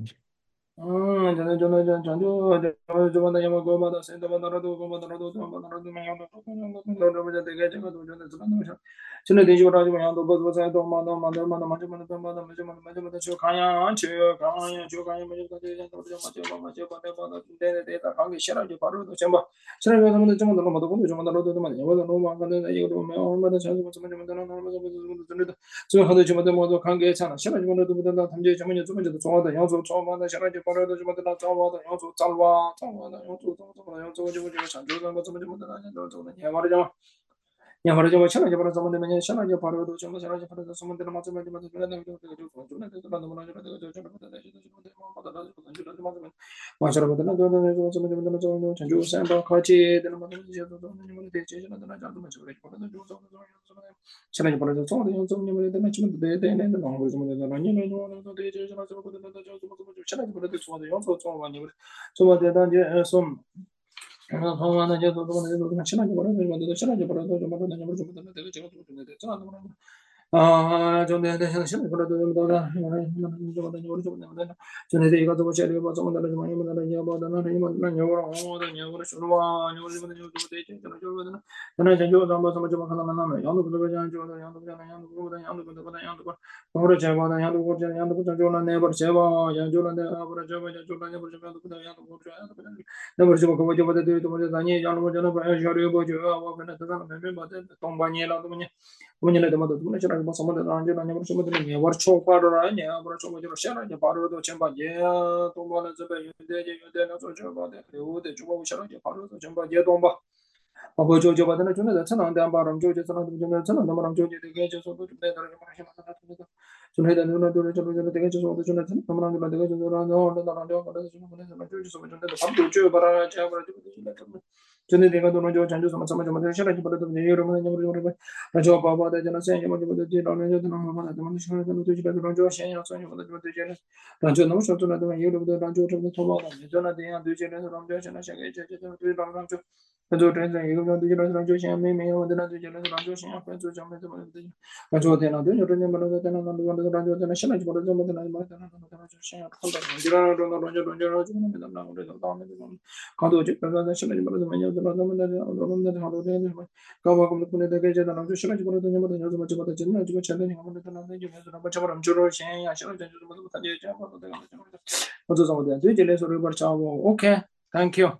Okay, thank you.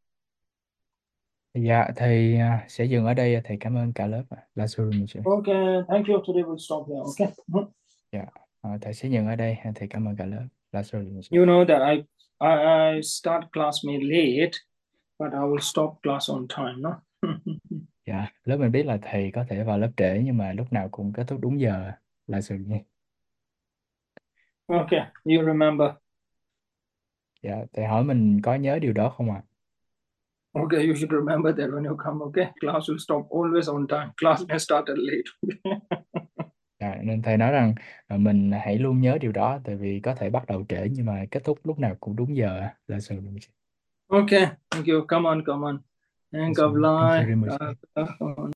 Dạ, thầy sẽ dừng ở đây. Thầy cảm ơn cả lớp. Okay, thank you. Today we'll stop here. Okay. Dạ, thầy sẽ dừng ở đây. Thầy cảm ơn cả lớp. You know that I start class me late, but I will stop class on time, no? Dạ, lớp mình biết là thầy có thể vào lớp trễ nhưng mà lúc nào cũng kết thúc đúng giờ. Okay, you remember. Dạ, thầy hỏi mình có nhớ điều đó không ạ? Okay, you should remember that when you come, okay? Class will stop always on time. Class may start late. Dạ, nên thầy nói rằng mình hãy luôn nhớ điều đó, tại vì có thể bắt đầu trễ nhưng mà kết thúc lúc nào cũng đúng giờ. Okay, thank you. Come on. Thank Thank you very you. much.